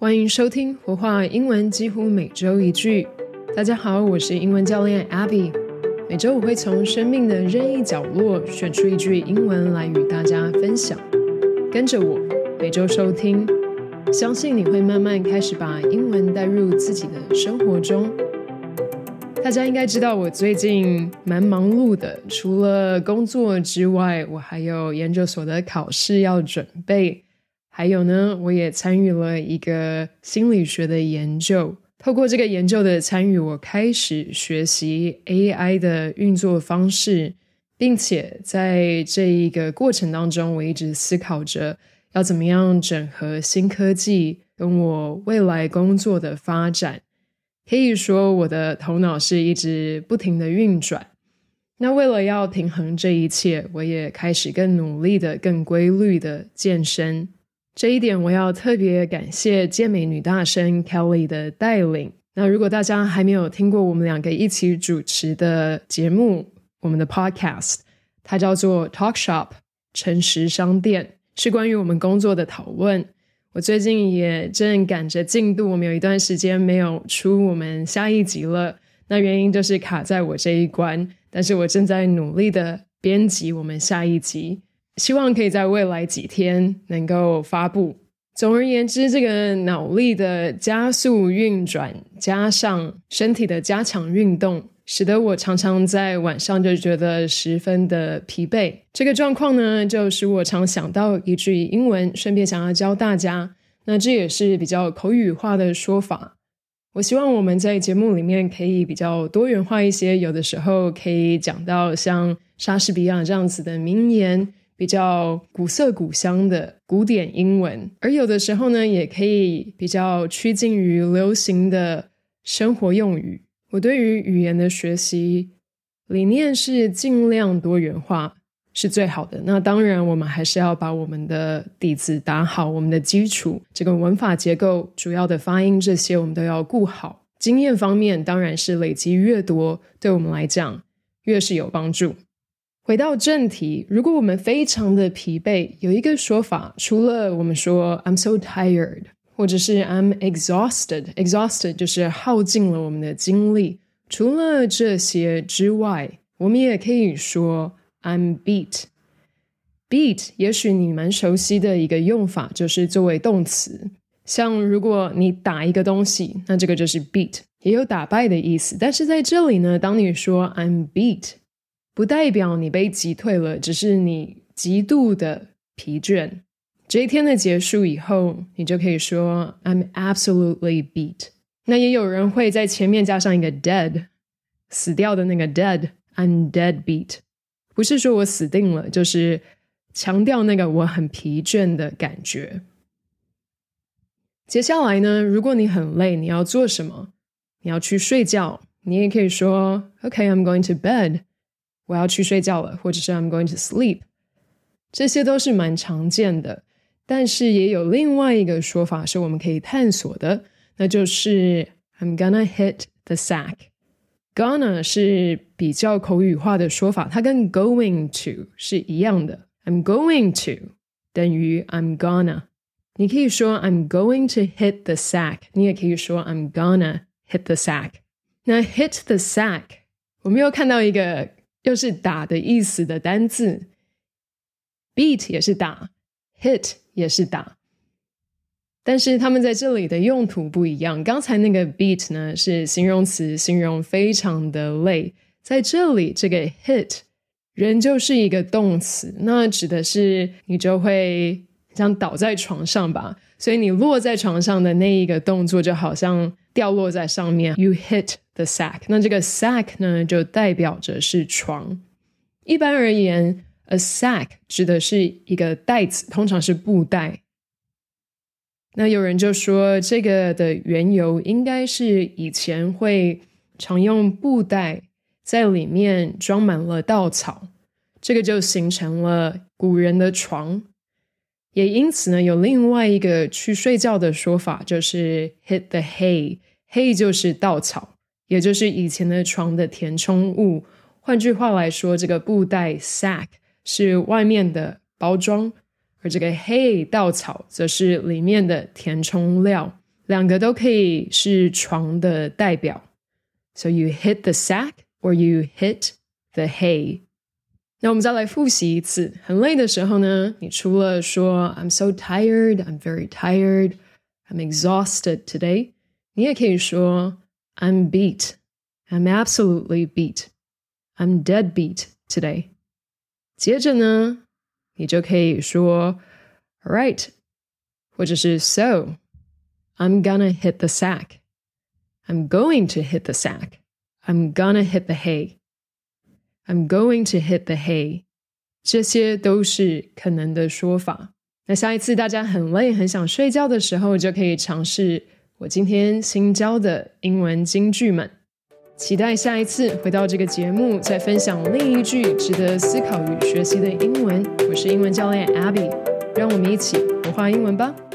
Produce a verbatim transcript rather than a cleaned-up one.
欢迎收听活化英文几乎每周一句。大家好，我是英文教练 Abby。 每周我会从生命的任意角落选出一句英文来与大家分享，跟着我每周收听，相信你会慢慢开始把英文带入自己的生活中。大家应该知道我最近蛮忙碌的，除了工作之外，我还有研究所的考试要准备，还有呢，我也参与了一个心理学的研究。透过这个研究的参与，我开始学习 A I 的运作方式，并且在这一个过程当中，我一直思考着要怎么样整合新科技跟我未来工作的发展。可以说我的头脑是一直不停的运转。那为了要平衡这一切，我也开始更努力的、更规律的健身。这一点我要特别感谢健美女大生 Kelly 的带领。那如果大家还没有听过我们两个一起主持的节目，我们的 podcast 它叫做 Talk Shop 诚实商店，是关于我们工作的讨论。我最近也正赶着进度，我们有一段时间没有出我们下一集了，那原因就是卡在我这一关，但是我正在努力的编辑我们下一集，希望可以在未来几天能够发布。总而言之，这个脑力的加速运转加上身体的加强运动，使得我常常在晚上就觉得十分的疲惫。这个状况呢，就使我常想到一句英文，顺便想要教大家，那这也是比较口语化的说法。我希望我们在节目里面可以比较多元化一些，有的时候可以讲到像莎士比亚这样子的名言，比较古色古香的古典英文，而有的时候呢，也可以比较趋近于流行的生活用语。我对于语言的学习理念是尽量多元化是最好的，那当然我们还是要把我们的底子打好，我们的基础，这个文法结构，主要的发音，这些我们都要顾好。经验方面当然是累积越多，对我们来讲越是有帮助。回到正题，如果我们非常的疲惫，有一个说法，除了我们说 I'm so tired 或者是 I'm exhausted exhausted 就是耗尽了我们的精力，除了这些之外，我们也可以说 I'm beat beat 也许你蛮熟悉的一个用法，就是作为动词，像如果你打一个东西，那这个就是 beat， 也有打败的意思。但是在这里呢，当你说 I'm beat，不代表你被击退了，只是你极度的疲倦。这一天的结束以后，你就可以说 I'm absolutely beat。 那也有人会在前面加上一个 dead， 死掉的那个 dead， I'm dead beat， 不是说我死定了，就是强调那个我很疲倦的感觉。接下来呢，如果你很累，你要做什么？你要去睡觉，你也可以说 OK I'm going to bed，我要去睡觉了，或者是 I'm going to sleep， 这些都是蛮常见的。但是也有另外一个说法是我们可以探索的，那就是 I'm gonna hit the sack。 Gonna 是比较口语化的说法，它跟 going to 是一样的， I'm going to 等于 I'm gonna。 你可以说 I'm going to hit the sack， 你也可以说 I'm gonna hit the sack。 那 hit the sack 我们又看到一个又是打的意思的单字， beat 也是打， hit 也是打，但是他们在这里的用途不一样。刚才那个 beat 呢是形容词，形容非常的累，在这里这个 hit 人就是一个动词，那指的是你就会像倒在床上吧，所以你落在床上的那一个动作就好像掉落在上面， you hit the sack。 那这个 sack 呢就代表着是床。一般而言 a sack 指的是一个袋子，通常是布袋。那有人就说这个的缘由应该是以前会常用布袋在里面装满了稻草，这个就形成了古人的床。也因此呢，有另外一个去睡觉的说法，就是 hit the hay， hay 就是稻草，也就是以前的床的填充物。换句话来说，这个布袋 sack 是外面的包装，而这个 hay 稻草则是里面的填充料。 两个都可以是床的代表。So you hit the sack or you hit the hay. 那我们再来复习一次，很累的时候呢，你除了说 I'm so tired, I'm very tired, I'm exhausted today, 你也可以说 I'm beat, I'm absolutely beat, I'm dead beat today. 接着呢，你就可以说 Alright, 或者是 So, I'm gonna hit the sack, I'm going to hit the sack, I'm gonna hit the hay.I'm going to hit the hay. 这些都是可能的说法。那下一次大家很累很想睡觉的时候，就可以尝试我今天新教的英文金句们。期待下一次回到这个节目，再分享另一句值得思考与学习的英文。我是英文教练 Abby， 让我们一起活化英文吧。